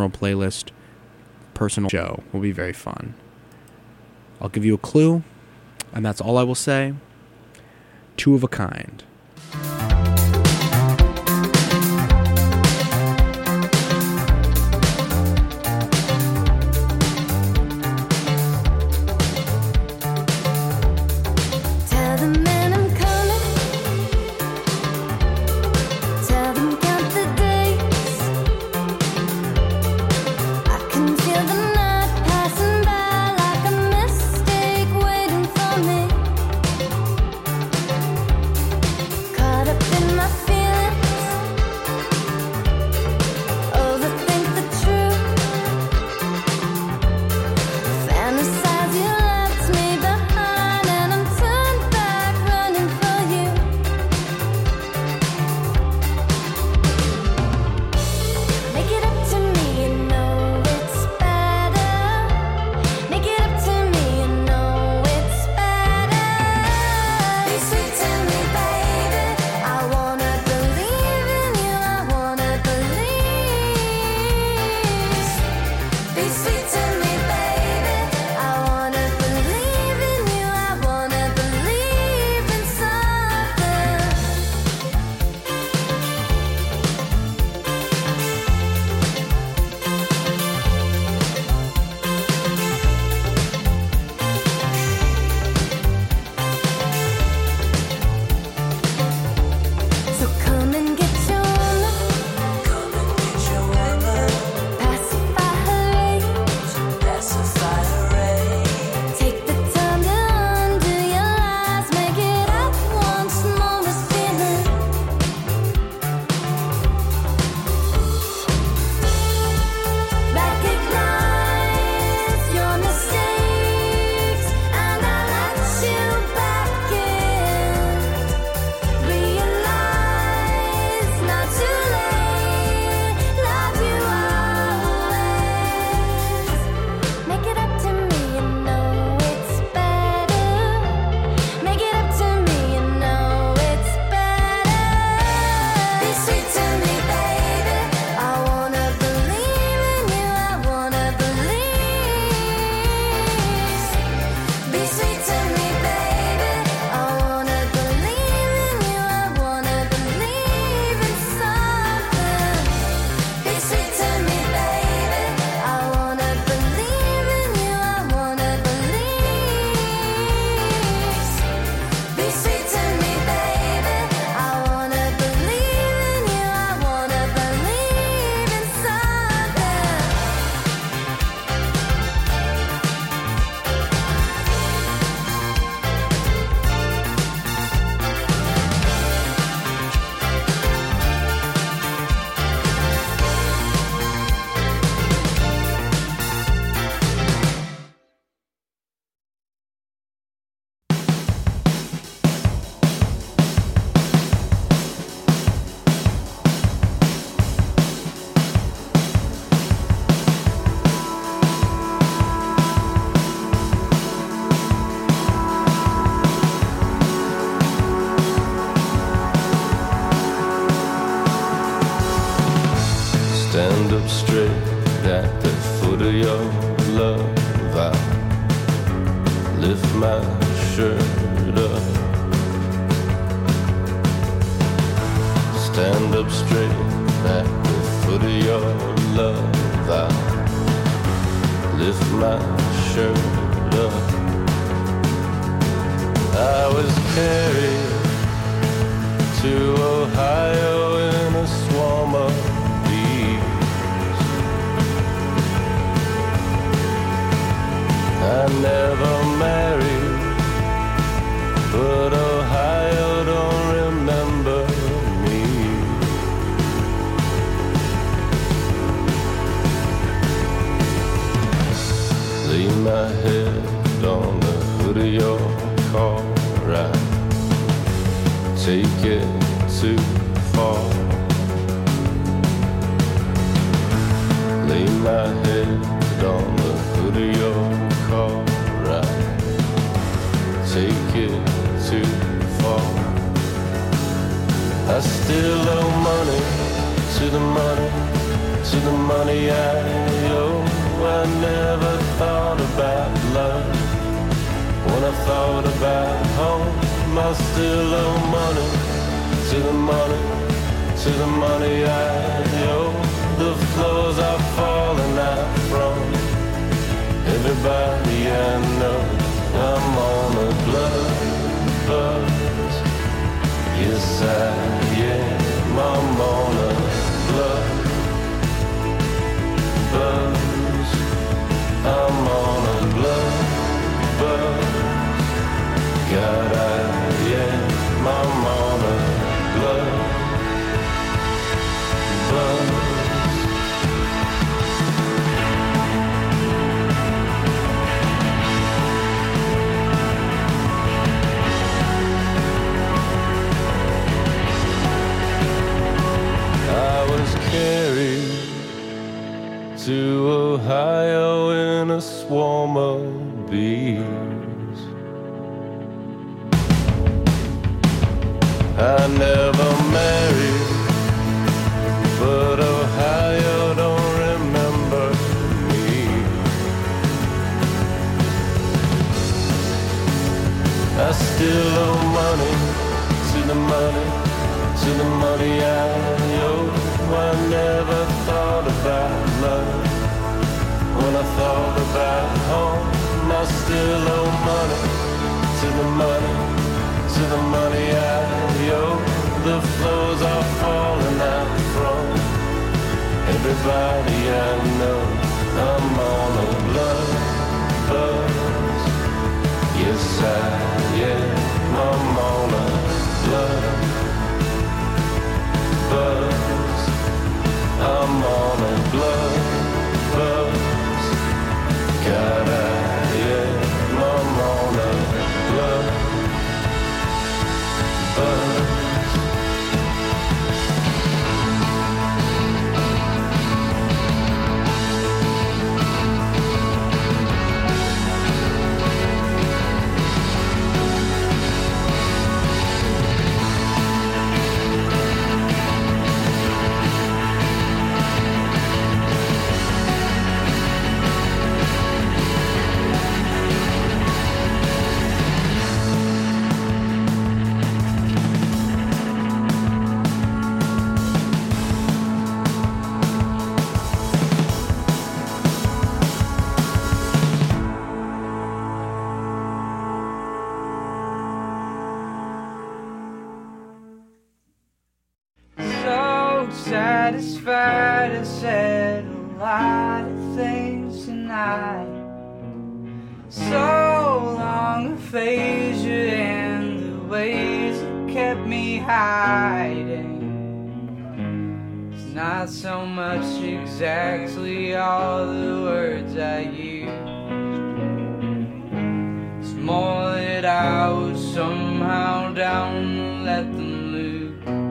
general playlist, personal show will be very fun. I'll give you a clue, and that's all I will say. Two of a Kind. Stand up straight at the foot of your love. I lift my shirt up. Stand up straight at the foot of your love. I lift my shirt up. I was carried to Ohio in a swarm of I never married, but Ohio don't remember me. Lay my head on the hood of your car, right? Take it too far. Lay my head on the hood of your car, right? Take it too far. I still owe money to the money, to the money I I never thought about love. When I thought about home, I still owe money to the money, to the money I owe. The floors are falling out from everybody I know. I'm on a blood buzz. Yes, I am. I'm on a blood buzz. I'm on a blood buzz. God, I am. I'm on a blood buzz. Carried to Ohio in a swarm of bees. I never married, but Ohio don't remember me. I still owe money to the money, to the money I owe. I never thought about love. When I thought about home, I still owe money to the money, to the money I owe. The floors are falling out from everybody I know. I'm on a blood buzz. Yes, I am. I'm on a blood buzz. I'm on a blood buzz. God, I am. I'm on a blood buzz. Satisfied, I said a lot of things tonight. So long aphasia and the ways that kept me hiding. It's not so much exactly all the words I used. It's more that I was somehow down to let them loose.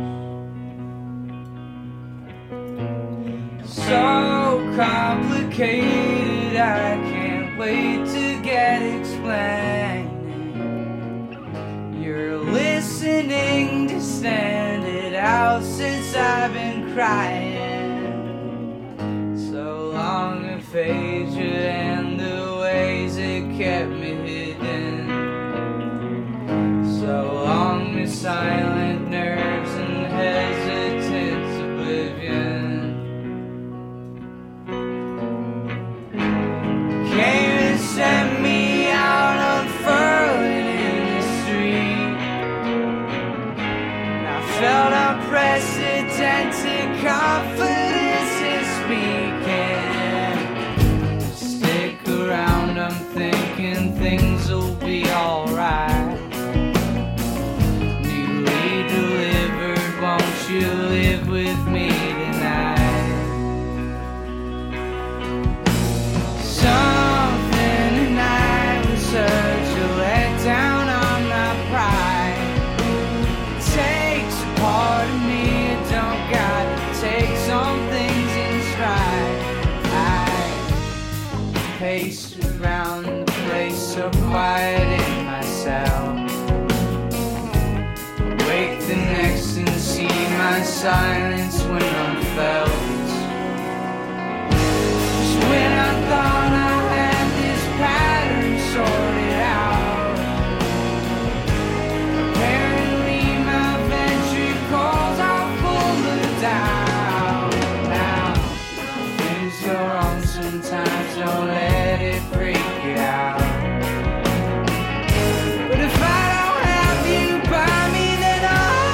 So complicated, I can't wait to get explaining. You're listening to stand it out since I've been crying. So long aphasia and the ways it kept me hidden. So long the silent nerves and hesitant oblivion. Came and sent me out unfurling in the street. And I felt unprecedented confidence in speaking. Stick around, I'm thinking things will be alright. Newly delivered, won't you live with me tonight? Such a letdown on my pride. It takes a part of me, it don't gotta take some things in stride. I pace around the place so quiet in myself. Wake the next and see my silence when I'm felt. Just when I thought sometimes don't let it freak you out. But if I don't have you by me, then I'll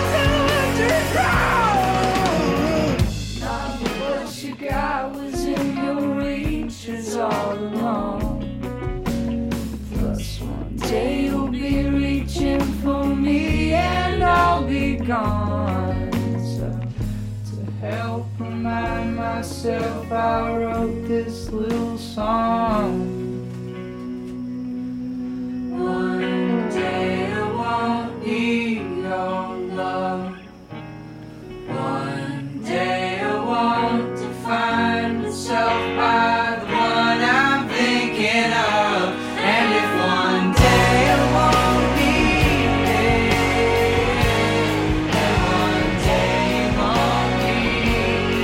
go underground. Not what you got was in your reaches all along. Plus one day you'll be reaching for me and I'll be gone. So to help remind myself, I wrote this little song. One day I won't need your love. One day I won't define myself by the one I'm thinking of. And if one day I won't need it, and one day you won't need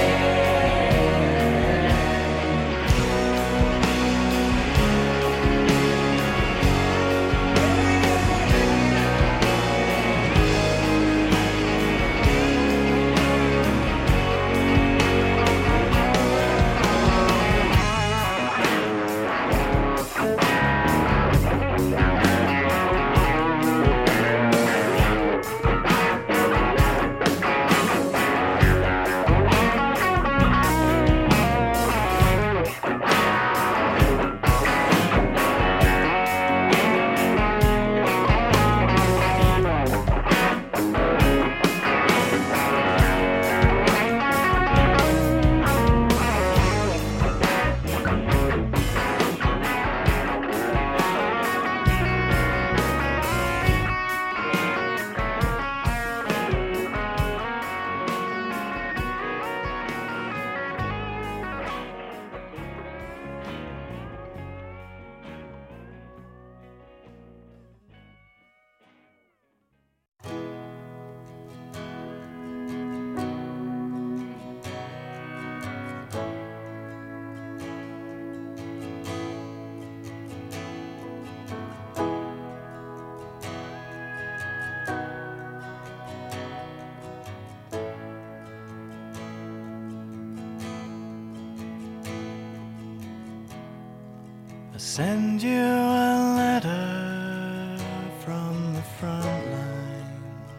I send you a letter from the front line.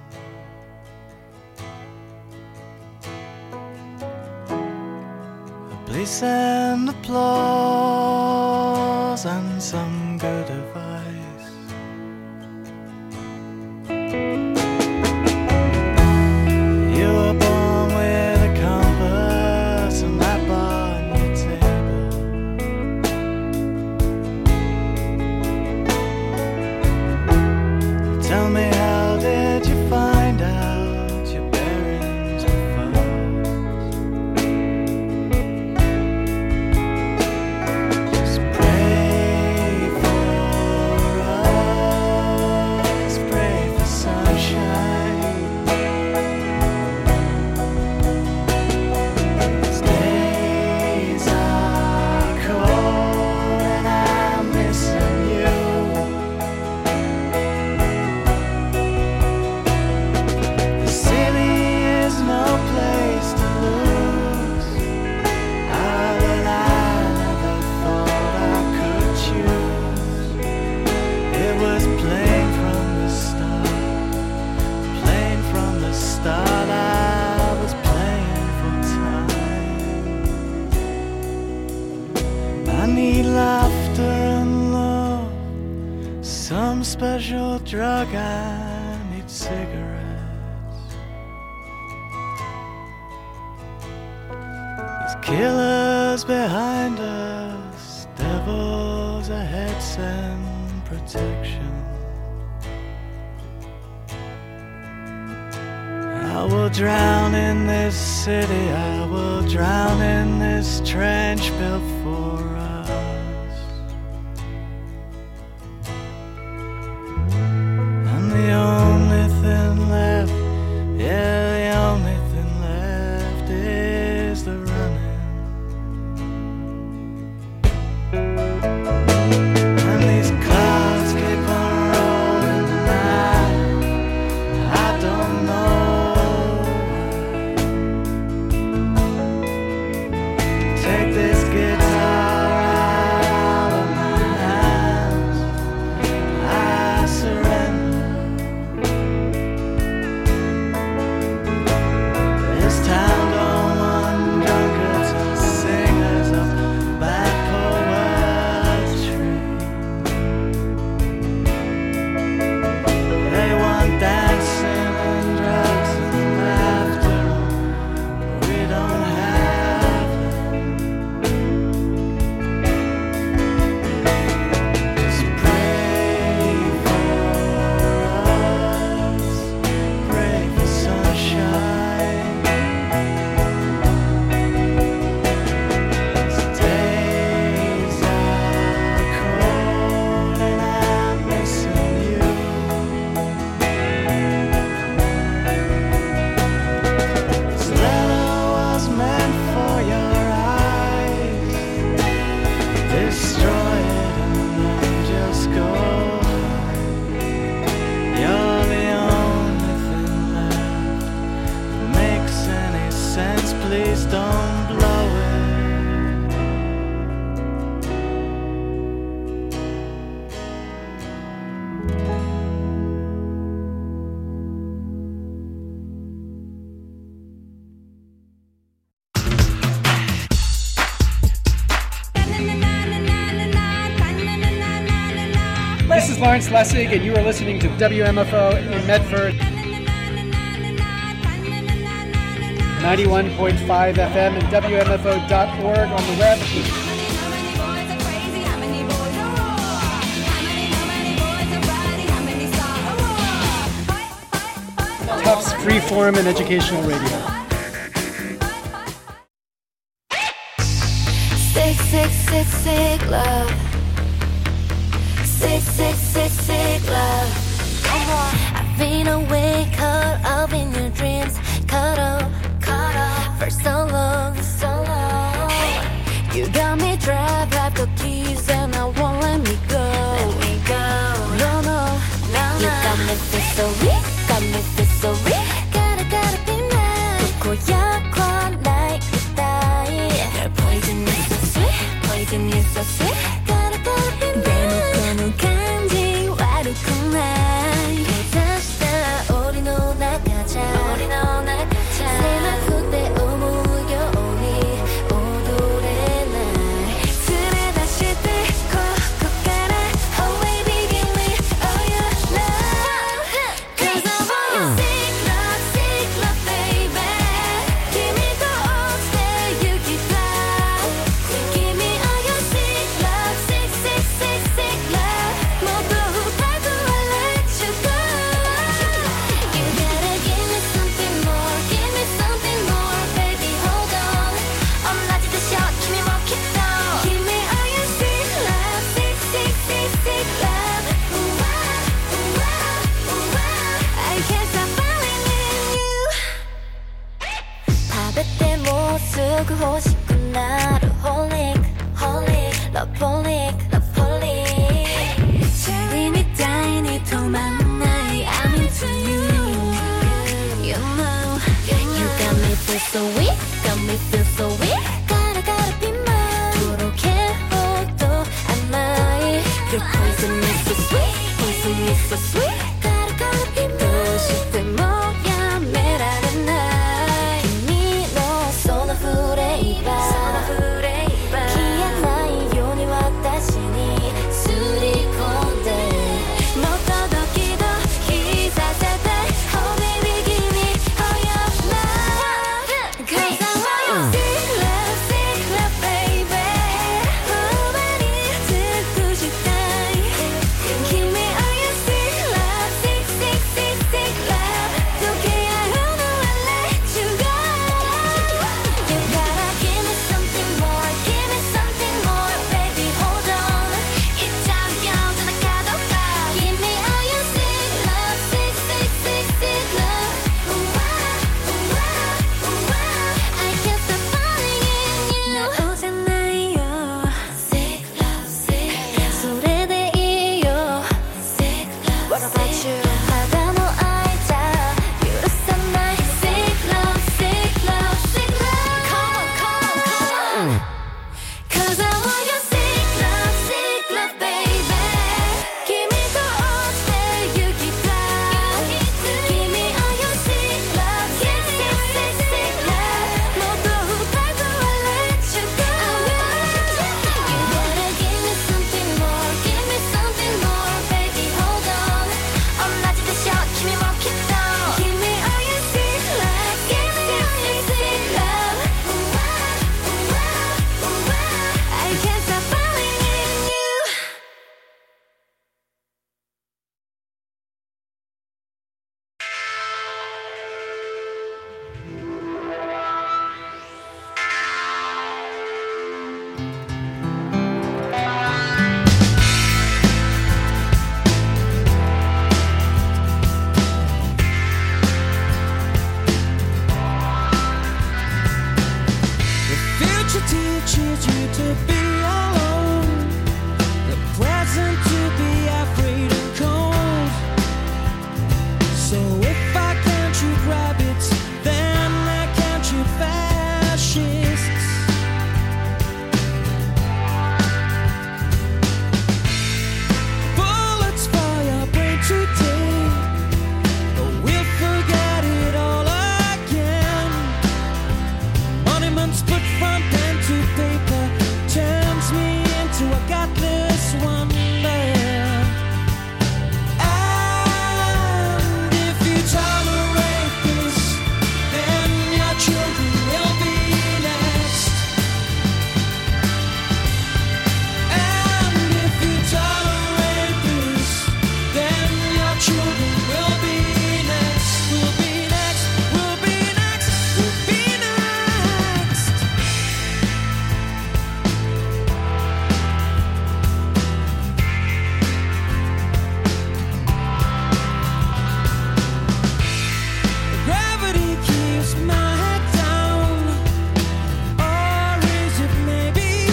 Please send applause and some good advice. You were born with a compass and that bar on your table. Tell me, how did you find out your bearings were false? Just pray for us, pray for sunshine. These days are cold and I'm missing you. The city is no place to lose. But I never thought I could choose. It was plain from the start. Plain from the start, I was playing for time. I need laughter and love, some special drug. I need cigarettes. There's killers behind us, devils ahead, send protection. I will drown in this city, I will drown in this trench built for us. And the only thing left, yeah, the only thing left is the running. And these clouds keep on rolling tonight. I don't know why. Take this guitar is Lawrence Lessig, and you are listening to WMFO in Medford. 91.5 FM and WMFO.org on the web. Tufts Freeform and Educational Radio. 666 love. 666 love. I've been awake, caught up in your dreams, caught up for so long. You got me trapped, have the keys, and I won't let me go. No. You got me feel so weak, got me feel so weak. Gotta be mine. 고약한 나의 따위. Your poison is so sweet, poison is so sweet. Gotta be mine. 대놓고는 간지와르구나. 계산시다 우리 나가자. 세만 그때 오무려 우리 오도래 날. 술에 다시 들고 가라. Oh baby give me all your love. 'Cause I want sick love baby.君とstay you keep love. Give me all your sick love, sick love. 모두 밟고 I let you go. You gotta give me something more, baby hold on. 엄라지듯이 kimi mo keep on. Give me all your sick love, sick love. Ooh I can't stop falling in you. 밥에 때 못 쓰고 싶은 나를 loveholic. 이미 다이니 도망 나이 I'm into you. You know you got me feel so weak, gotta be mine. 그렇게 호도 안 나이. Your poison is so sweet, gotta be mine. 도시 때 뭐야 매라는 날.君のその触れ입아消えないように私にすり込んでもっとドキドキさせて Oh baby give me all your love. 'Cause I want sick love baby. 후 많이 듣고 싶다. Give me all your sick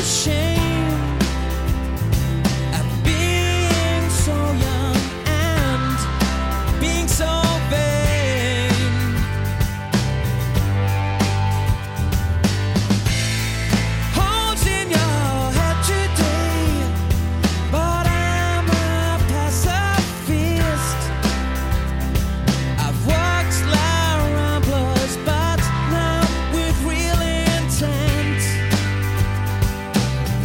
shame of being so young and being so vain. Holes in your head today, but I'm a pacifist. I've walked like ramblers, but now with real intent.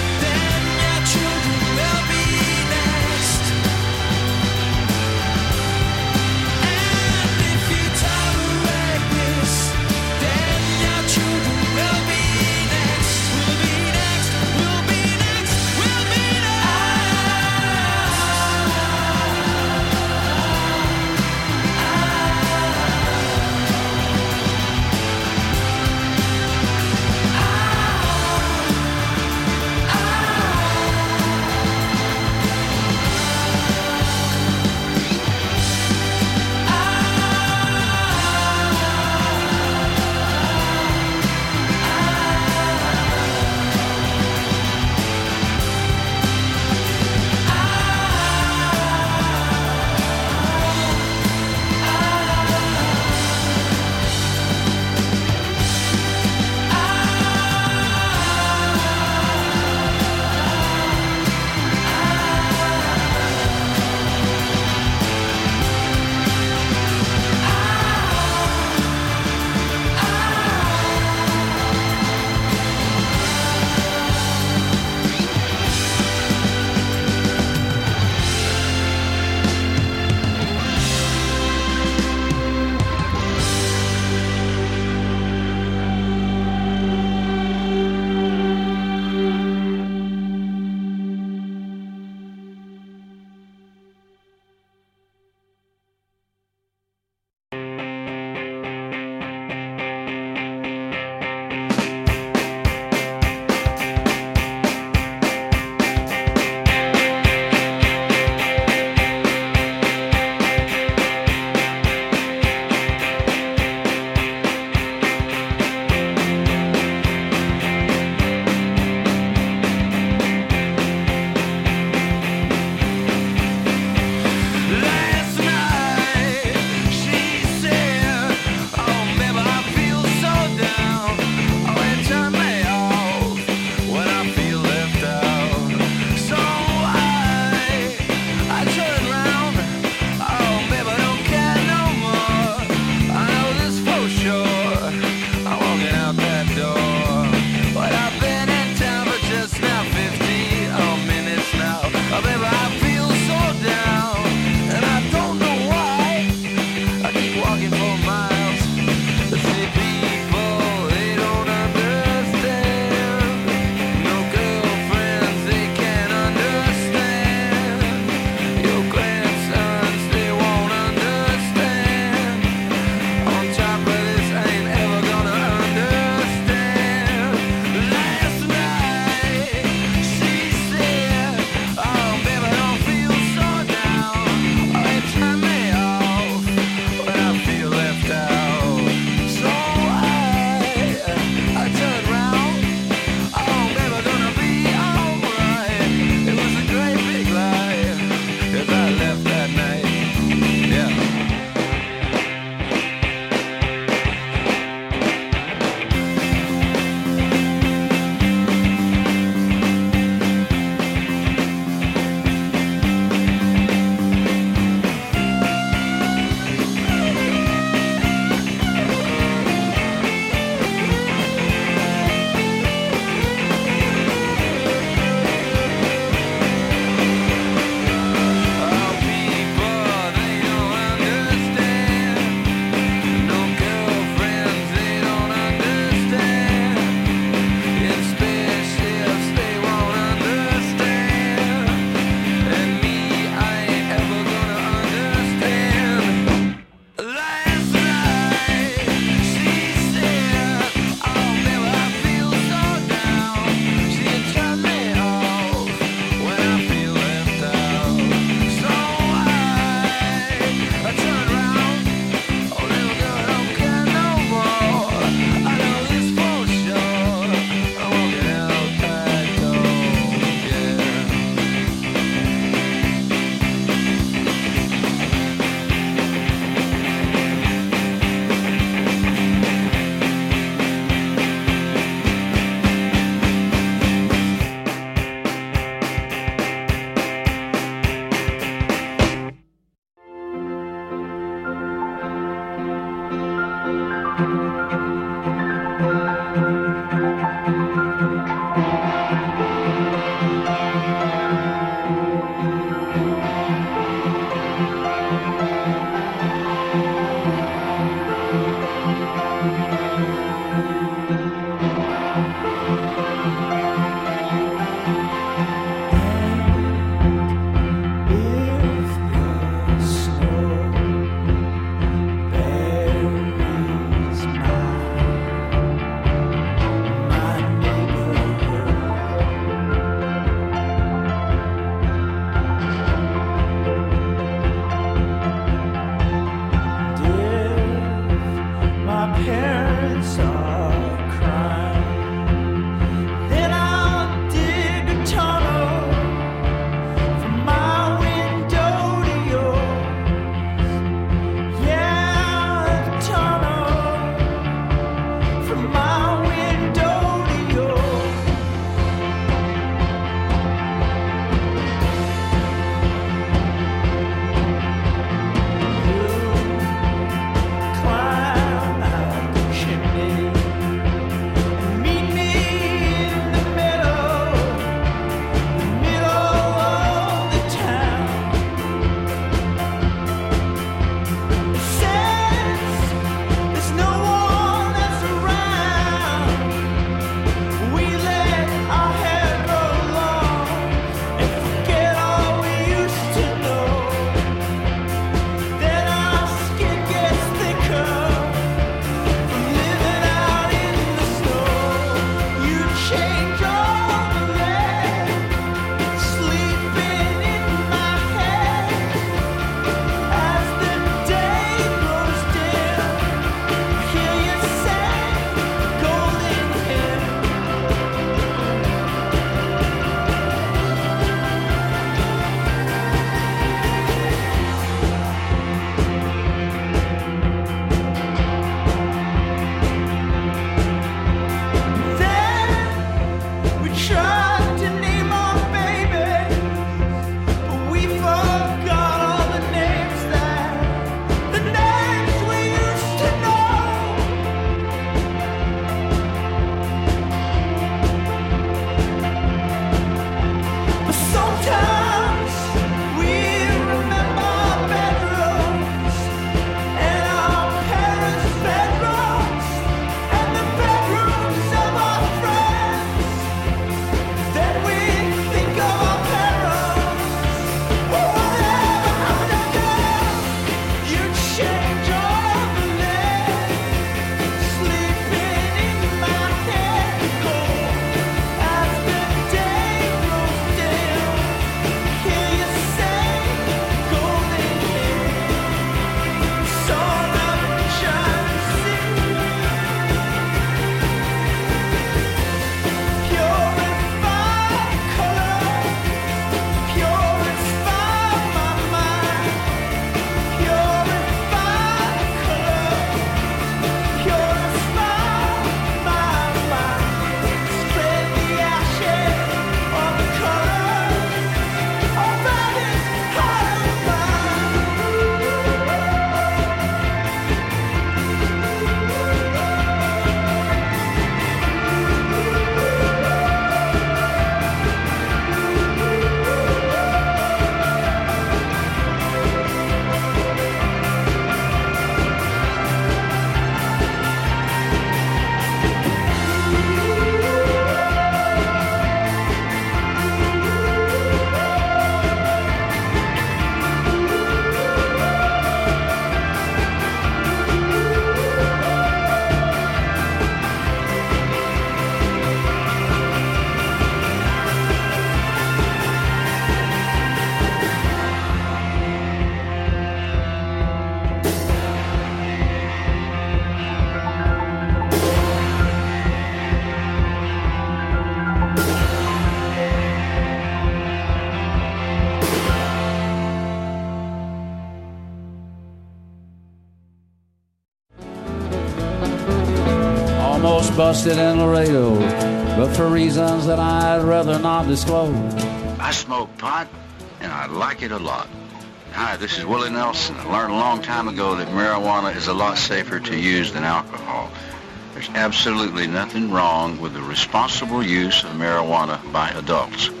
almost busted in Laredo, but for reasons that I'd rather not disclose. I smoke pot, and I like it a lot. Hi, this is Willie Nelson. I learned a long time ago that marijuana is a lot safer to use than alcohol. There's absolutely nothing wrong with the responsible use of marijuana by adults.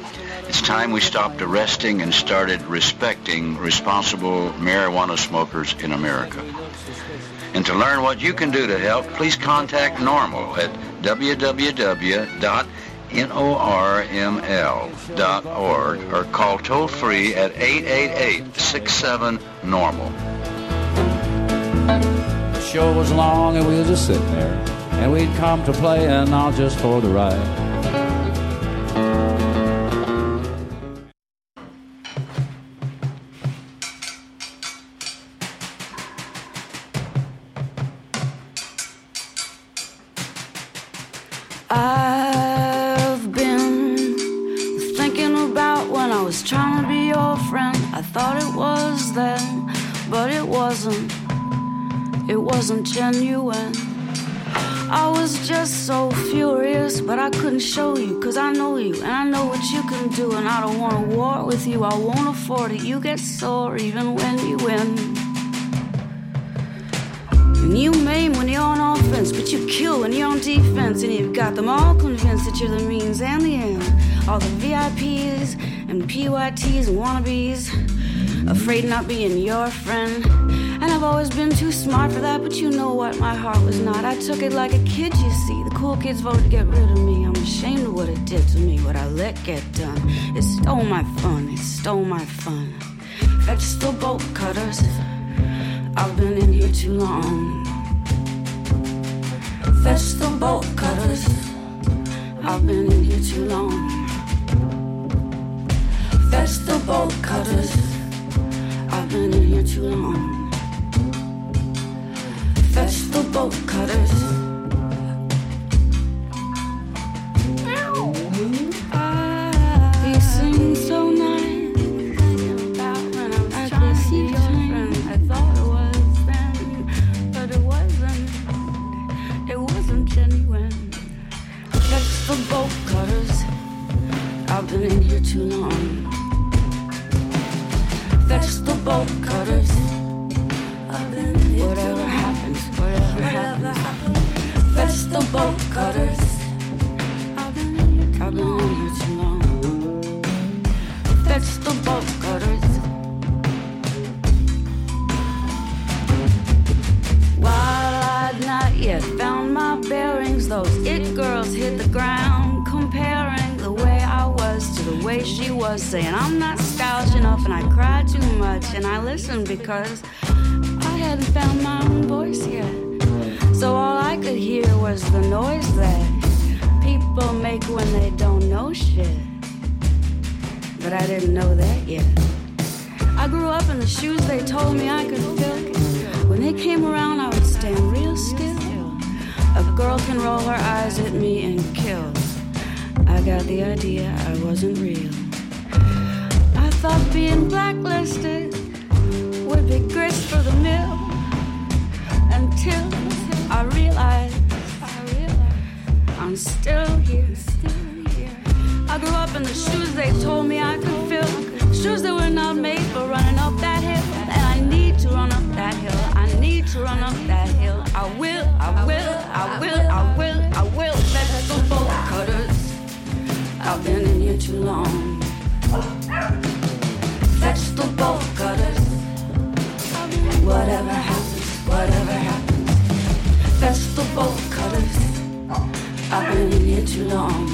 It's time we stopped arresting and started respecting responsible marijuana smokers in America. And to learn what you can do to help, please contact NORML at www.norml.org or call toll-free at 888-67-NORML. The show was long and we was just sitting there, and we'd come to play and not just for the ride. I've been thinking about when I was trying to be your friend. I thought it was then, but it wasn't. It wasn't genuine. I was just so furious, but I couldn't show you, 'cause I know you, and I know what you can do, and I don't want to war with you. I won't afford it. You get sore even when you win. And you maim when you're on offense, but you kill when you're on defense. And you've got them all convinced that you're the means and the end. All the VIPs and PYTs and wannabes, afraid of not being your friend. And I've always been too smart for that, but you know what, my heart was not. I took it like a kid, you see. The cool kids voted to get rid of me. I'm ashamed of what it did to me, what I let get done. It stole my fun, it stole my fun. Fetch the bolt cutters, I've been in here too long. Fetch the bolt cutters, I've been in here too long. Fetch the bolt cutters, I've been in here too long. Fetch the bolt cutters. You seem so nice. I could see your friend. I thought it was then, but it wasn't. It wasn't genuine. Fetch the bolt cutters. I've been in here too long. Fetch the bolt cutters. Whatever happens, whatever happens. Fetch the bolt cutters. I've been in here too long. Fetch the bolt cutters. While I'd not yet found my bearings, those it girls hit the ground, comparing the way I was to the way she was, saying I'm not stylish enough and I cry too much, and I listened because I hadn't found my own voice yet. So all I could hear was the noise that people make when they don't know shit. But I didn't know that yet. I grew up in the shoes they told me I could fill. When they came around, I would stand real still. A girl can roll her eyes at me and kill. I got the idea I wasn't real. I thought being blacklisted would be grist for the mill, until I realized I'm still here. I grew up in the shoes they told me I could fill, shoes that were not made for running up that hill, and I need to run up that hill. I need to run up that hill. I will, I will, I will, I will, I will. Fetch the bolt cutters. I've been in here too long. Fetch the bolt cutters. Whatever happens, whatever happens. Fetch the bolt cutters. I've been in here too long.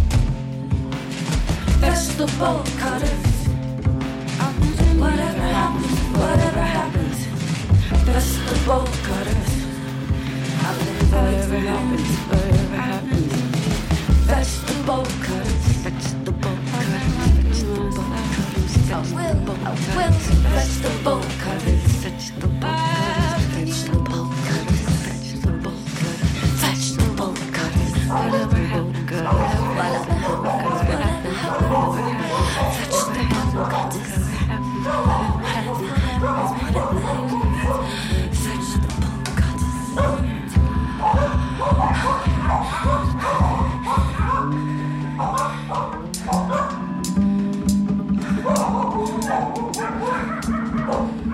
Fetch the bolt cutters. Whatever happens, whatever happens. Fetch the bolt cutters. Whatever happens, whatever happens. Fetch the bolt cutters. Fetch the bolt cutters. Fetch the bolt cutters. I will. Fetch the bolt cutters. Fetch the bolt cutters. Fetch the bolt cutters. Fetch the bolt cutters. Fetch the bolt cutters. Whatever happens, whatever happens, whatever happens. Fetch the bolt cutters. Fetch the bolt cutters.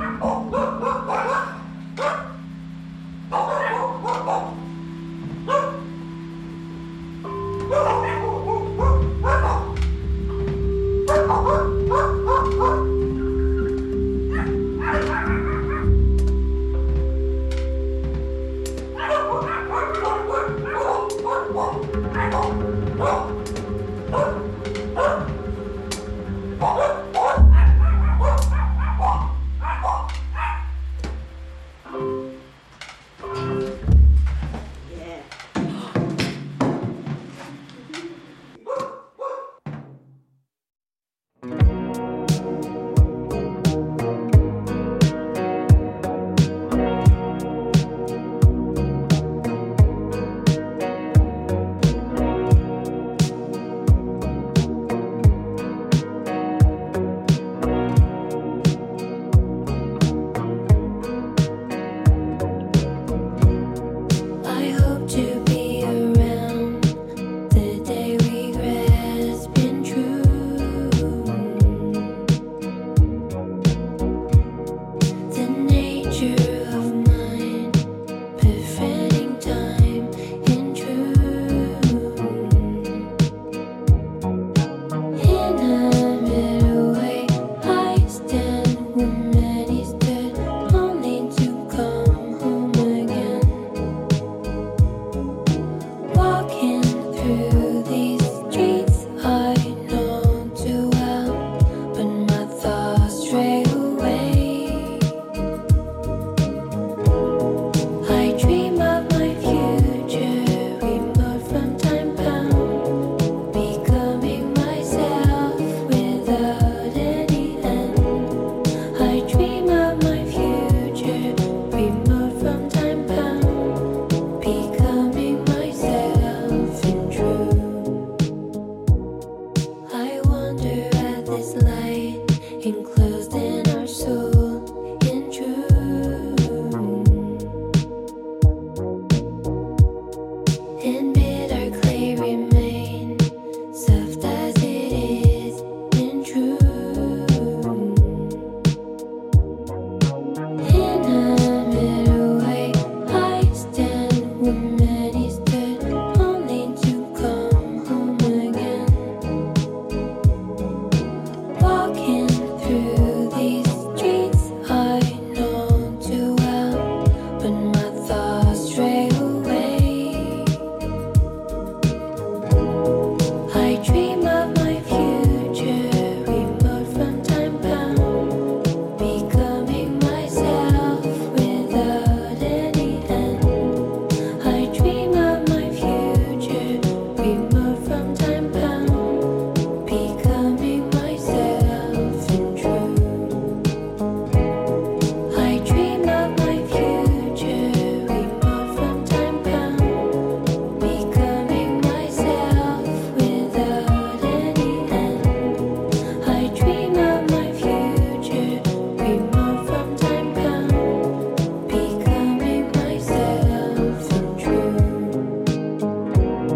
and bitter clay remain, soft as it is and true. In a bitter way, I stand where many stood, only to come home again. Walking through these streets I know too well, but my thoughts stray away. I dream of my future, remote from time bound, becoming myself without any end. I dream of my future, remote from time bound, becoming myself and true. I dream of my future, remote from time bound, becoming myself without any end. I dream of my future, remote from time bound, becoming myself and true.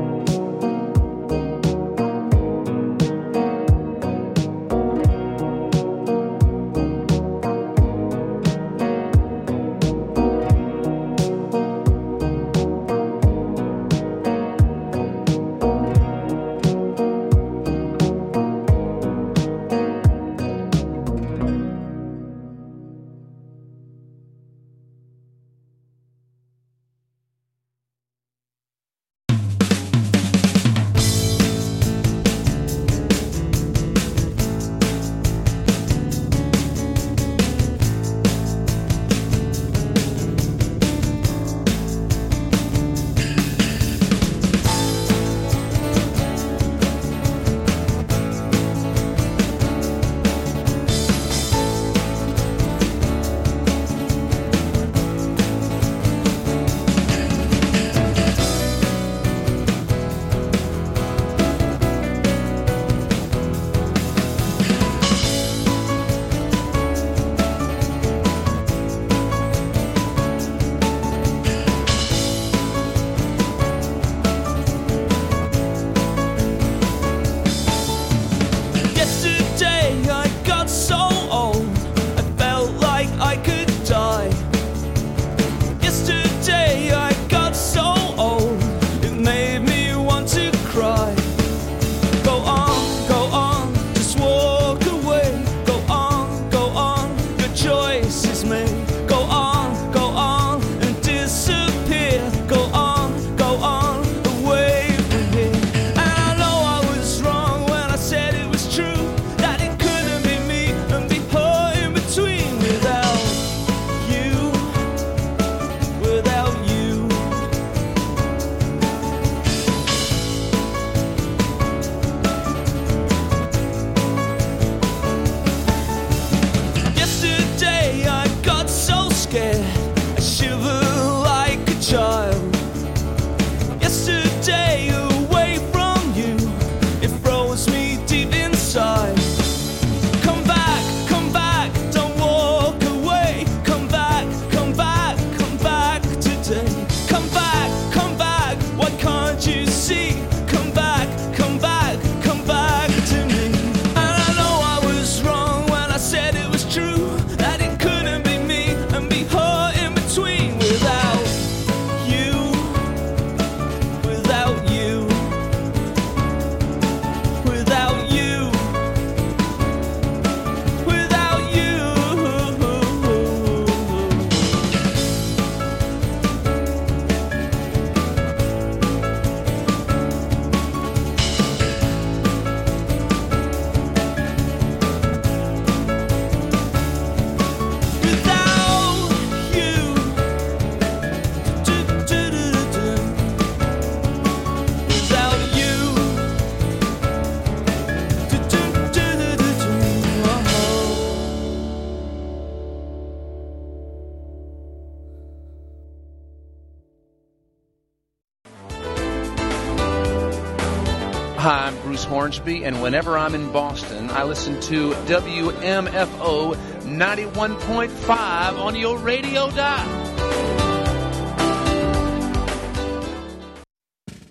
Yesterday I got so old, I felt like I could die. Yesterday I got so old, it made me want to cry. Go on, just walk away. Go on, your choice is made. Go on, and disappear. Go on, away from here. And I know I was wrong when I said it was true, that it couldn't be me and be her in between. Without you, without you. Yesterday I got so scared, I shivered like a child. Yesterday away from you, it froze me deep inside. Come back, don't walk away. Come back today. Come back, why can't you see? Come back to me. And I know I was wrong when I said it was true, that it couldn't be me and be her in between. Without you, without you, without you, without you. Hi, I'm Bruce Hornsby, and whenever I'm in Boston, I listen to WMFO 91.5 on your radio dial.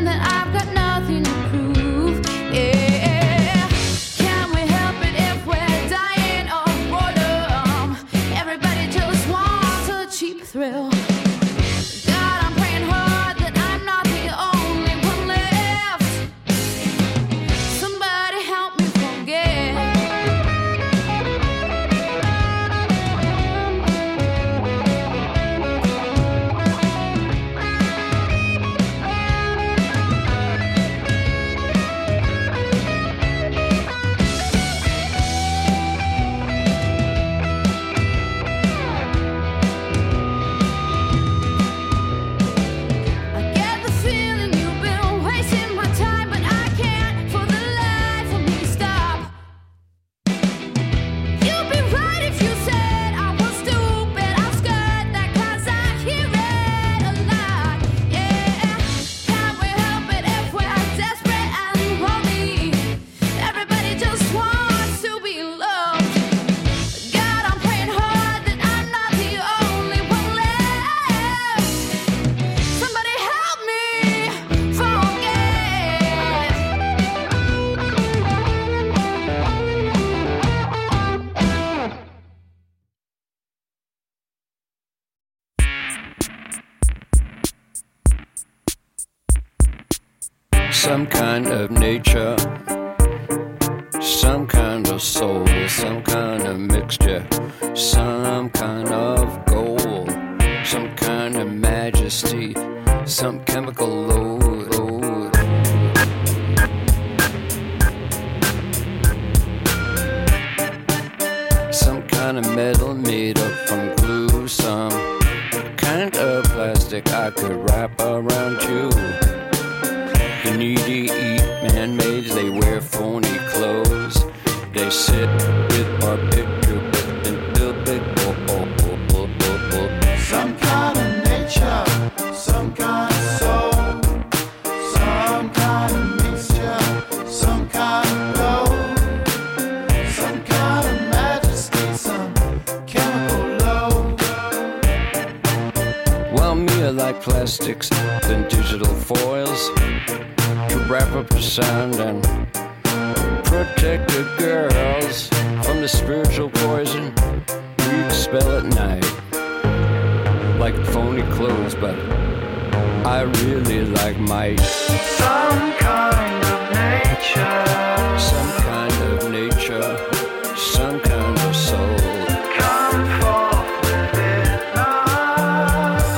that I've got nothing to prove. Yeah, can we help it if we're dying of boredom? Everybody just wants a cheap thrill. God, I'm praying hard that I'm not the only one left. Somebody help me forget. I get the feeling you've been wasting my time, but I can't for the life of me stop. You'd be right if you said I was stupid. I'll skirt that 'cause I hear it a lot. Yeah, can't we help it if we're desperate and lonely? Everybody just wants to be loved. God, I'm praying hard that I'm not the only one left. Somebody help me forget. Some kind of nature, some kind of soul, some kind of mixture, some kind of gold, some kind of majesty, some chemical load. Some kind of metal made up from glue, some kind of plastic I could wrap around you. The needy eat man-made, they wear phony clothes. They sit with our picture book until they go. Some kind of nature, some kind of soul, some kind of mixture, some kind of gold, some kind of majesty, some chemical load. Well, me, I like plastics and digital foils to wrap up the sound and protect the girls from the spiritual poison we expel at night. Like phony clothes, but I really like might. Some kind of nature, Some kind of nature, some kind of soul. come forth within us.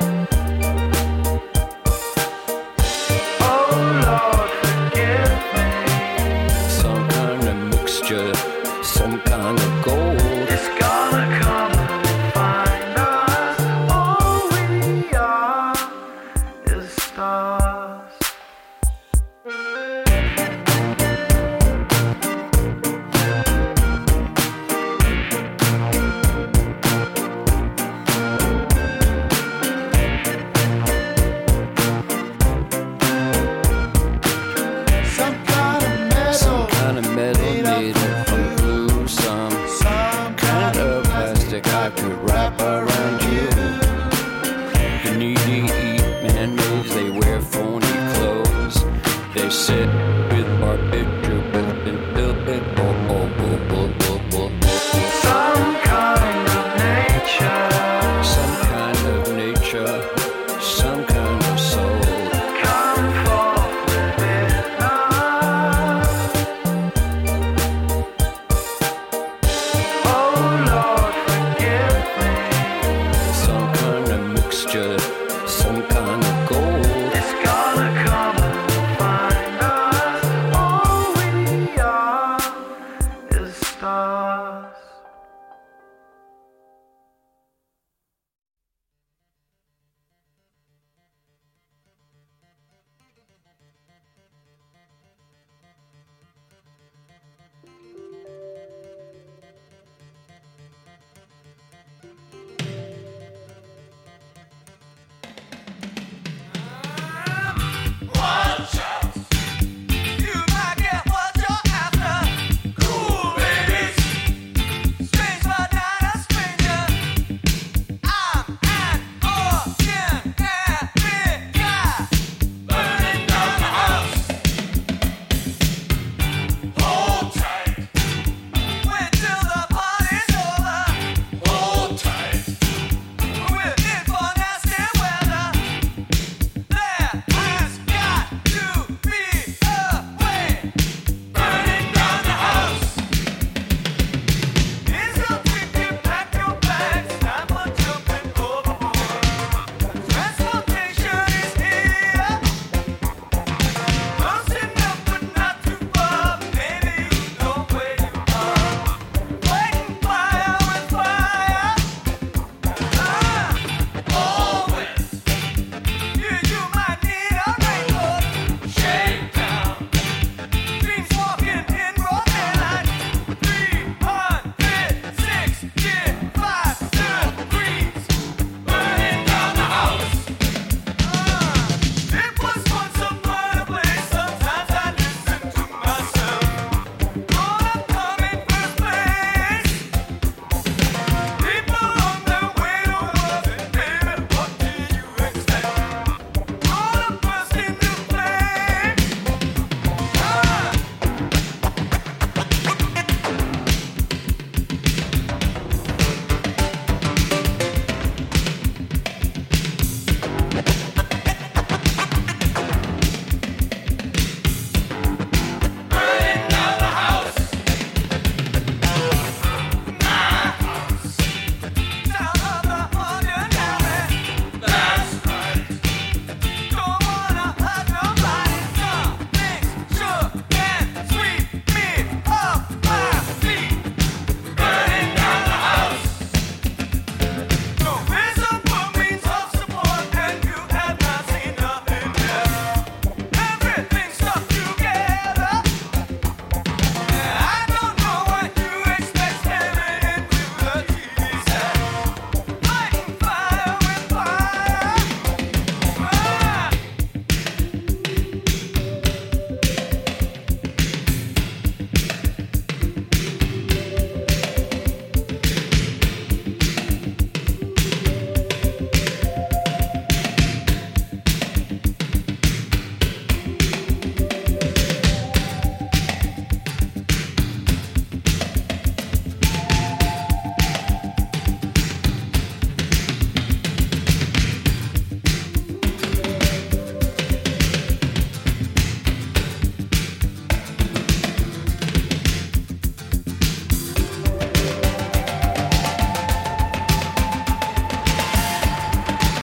Oh Lord, forgive me. Some kind of mixture, some kind of gold. It's gonna come and find us. All we are is stars. Some kind of metal, Some kind of metal made up from glue, some some kind of plastic I could wrap around you. The needy eat man-made, they wear phony clothes. They sit